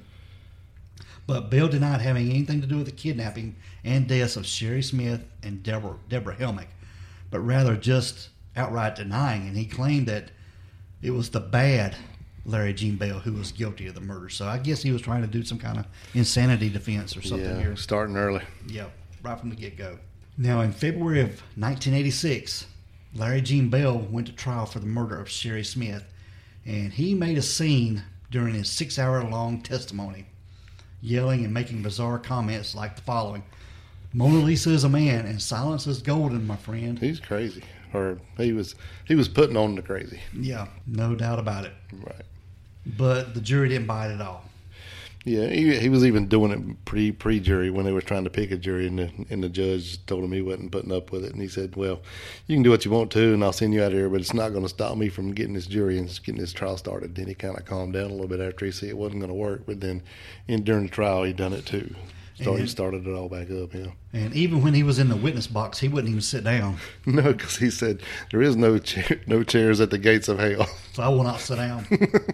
But Bell denied having anything to do with the kidnapping and deaths of Sherry Smith and Deborah Helmick, but rather just outright denying. And he claimed that it was the bad Larry Gene Bell who was guilty of the murder. So I guess he was trying to do some kind of insanity defense or something Yeah, here. starting early. Yeah, right from the get-go. Now, in February of 1986, Larry Gene Bell went to trial for the murder of Sherry Smith, and he made a scene during his 6-hour-long testimony, yelling and making bizarre comments like the following: "Mona Lisa is a man, and silence is golden, my friend." He's crazy. Or he was putting on the crazy. Yeah, no doubt about it. Right. But the jury didn't buy it at all. Yeah, he was even doing it pre-jury when they were trying to pick a jury, and the judge told him he wasn't putting up with it, and he said, "Well, you can do what you want to, and I'll send you out of here, but it's not going to stop me from getting this jury and getting this trial started." Then he kind of calmed down a little bit after he said it wasn't going to work, but then during the trial he done it too. So he started it all back up. Yeah. And even when he was in the witness box, he wouldn't even sit down. No, because he said there is no chairs at the gates of hell. So I will not sit down.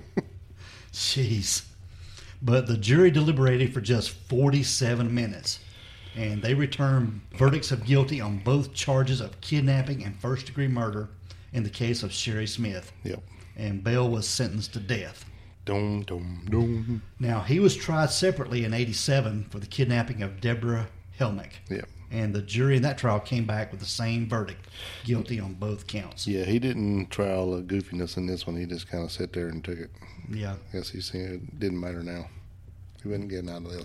Jeez. But the jury deliberated for just 47 minutes, and they returned verdicts of guilty on both charges of kidnapping and first-degree murder in the case of Sherry Smith. Yep. And Bell was sentenced to death. Dum, dum, dum. Now, he was tried separately in 87 for the kidnapping of Deborah Helmick. Yep. And the jury in that trial came back with the same verdict, guilty on both counts. Yeah, he didn't try all the goofiness in this one. He just kind of sat there and took it. Yeah. I guess he's saying it didn't matter now. He wasn't getting out of this.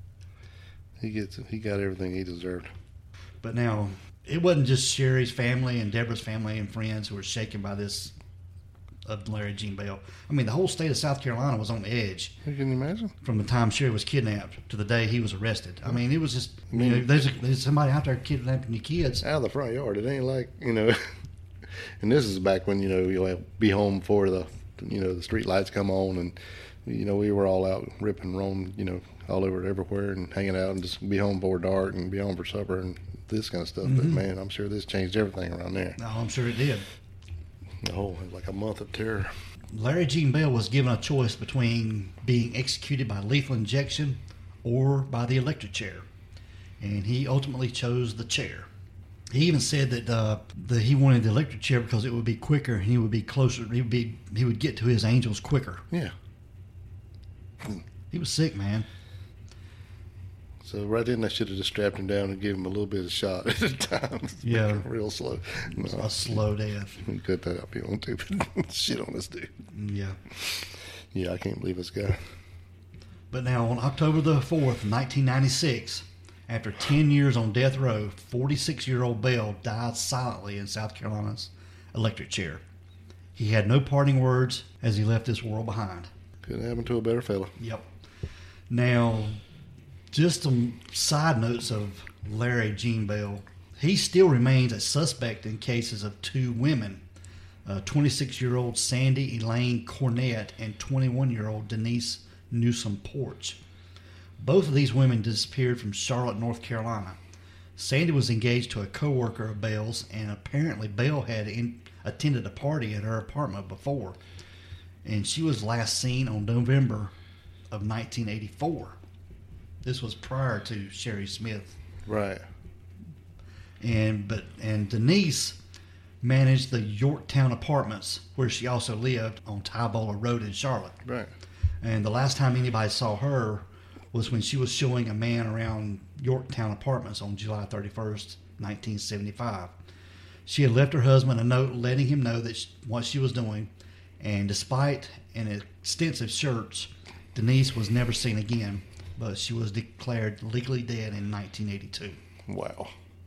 He got everything he deserved. But now, it wasn't just Sherry's family and Deborah's family and friends who were shaken by this of Larry Gene Bell. I mean, the whole state of South Carolina was on edge Can you imagine? from the time Sherry was kidnapped to the day he was arrested. I mean, it was just, you know, there's somebody out there kidnapping your kids. Out of the front yard. It ain't like, you know. And this is back when, you know, you'll be home before the street lights come on, and you know, we were all out ripping, rolling, you know, all over everywhere and hanging out, and just be home before dark and be home for supper and this kind of stuff. But man, I'm sure this changed everything around there. No, I'm sure it did. Oh, it was like a month of terror. Larry Gene Bell was given a choice between being executed by lethal injection or by the electric chair, and he ultimately chose the chair. He even said that he wanted the electric chair because it would be quicker and he would be closer. He would get to his angels quicker. Yeah. He was sick, man. So right then, I should have just strapped him down and gave him a little bit of shot at a time. Yeah. Real slow. No, A slow death. you can cut that up if you want to, but shit on this dude. Yeah. Yeah, I can't believe this guy. But now, on October the 4th, 1996, after 10 years on death row, 46-year-old Bell died silently in South Carolina's electric chair. He had no parting words as he left this world behind. Couldn't happen to a better fella. Yep. Now, just some side notes of Larry Gene Bell. He still remains a suspect in cases of 2 women 26-year-old Sandy Elaine Cornett and 21-year-old Denise Newsom Porch. Both of these women disappeared from Charlotte, North Carolina. Sandy was engaged to a co-worker of Belle's, and apparently Belle had attended a party at her apartment before. And she was last seen on November of 1984. This was prior to Sherry Smith. Right. And Denise managed the Yorktown Apartments, where she also lived on Tybola Road in Charlotte. Right. And the last time anybody saw her was when she was showing a man around Yorktown Apartments on July 31st, 1975. She had left her husband a note letting him know what she was doing, and despite an extensive search, Denise was never seen again, but she was declared legally dead in 1982. Wow.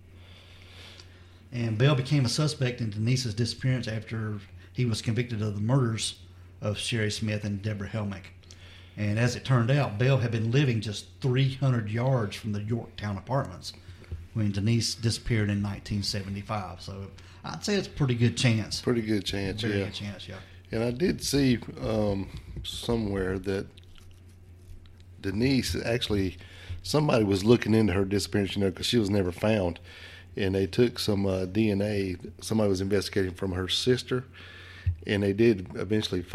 And Belle became a suspect in Denise's disappearance after he was convicted of the murders of Sherry Smith and Deborah Helmick. And as it turned out, Belle had been living just 300 yards from the Yorktown Apartments when Denise disappeared in 1975. So I'd say it's a pretty good chance. Pretty good chance, Very yeah. good chance, yeah. And I did see somewhere that Denise actually, somebody was looking into her disappearance, because she was never found. And they took some DNA. Somebody was investigating from her sister, and they did eventually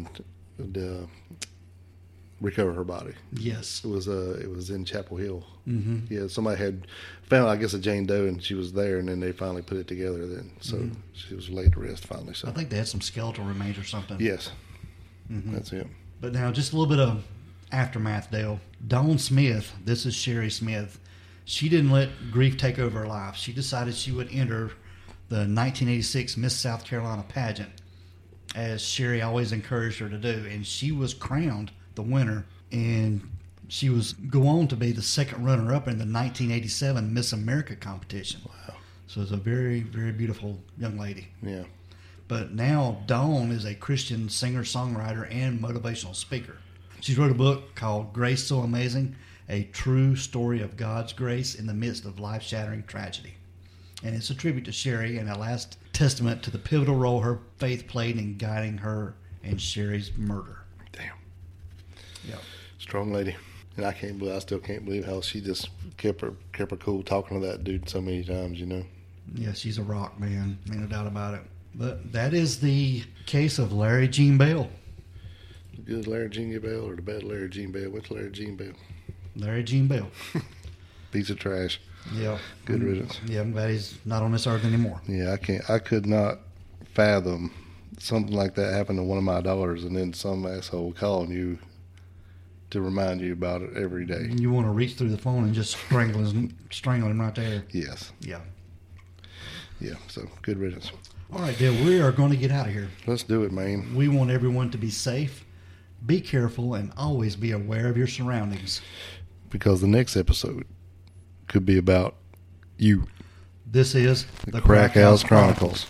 recover her body. Yes. It was in Chapel Hill. Mm-hmm. Yeah, somebody had found, I guess, a Jane Doe, and she was there, and then they finally put it together. Then, so she was laid to rest finally. So I think they had some skeletal remains or something. yes, that's it. But now, just a little bit of aftermath, Dale. Dawn Smith, this is Sherry Smith. She didn't let grief take over her life. She decided she would enter the 1986 Miss South Carolina pageant, as Sherry always encouraged her to do. And she was crowned the winner, and she was go on to be the second runner-up in the 1987 Miss America competition. Wow. So it's a very, very beautiful young lady. Yeah. But now Dawn is a Christian singer-songwriter and motivational speaker. She wrote a book called Grace So Amazing, a true story of God's grace in the midst of life-shattering tragedy. And it's a tribute to Sherry and a last testament to the pivotal role her faith played in guiding her and Sherry's murder. Damn. Yeah. Strong lady. And I still can't believe how she just kept her cool talking to that dude so many times, Yeah, she's a rock, man. Ain't no doubt about it. But that is the case of Larry Jean Bell. The good Larry Jean Bell or the bad Larry Jean Bell? What's Larry Jean Bell? Larry Jean Bell. Piece of trash. Yeah. Good riddance. Yeah, I'm glad he's not on this earth anymore. Yeah, I could not fathom something like that happen to one of my daughters, and then some asshole calling you to remind you about it every day. You want to reach through the phone and just strangle him right there. Yes. Yeah. Yeah, so good riddance. All right, Dale, we are going to get out of here. Let's do it, man. We want everyone to be safe, be careful, and always be aware of your surroundings. Because the next episode could be about you. This is The Crack House Chronicles.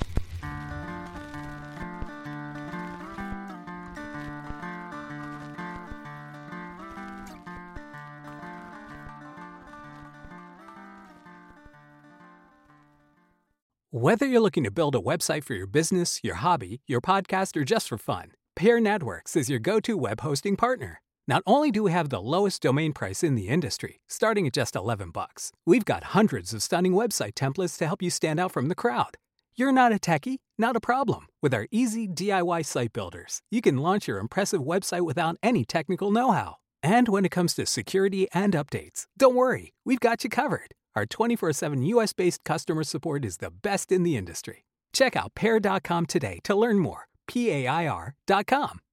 Whether you're looking to build a website for your business, your hobby, your podcast, or just for fun, Pair Networks is your go-to web hosting partner. Not only do we have the lowest domain price in the industry, starting at just $11, we've got hundreds of stunning website templates to help you stand out from the crowd. You're not a techie? Not a problem. With our easy DIY site builders, you can launch your impressive website without any technical know-how. And when it comes to security and updates, don't worry, we've got you covered. Our 24/7 US-based customer support is the best in the industry. Check out Pair.com today to learn more. PAIR.com.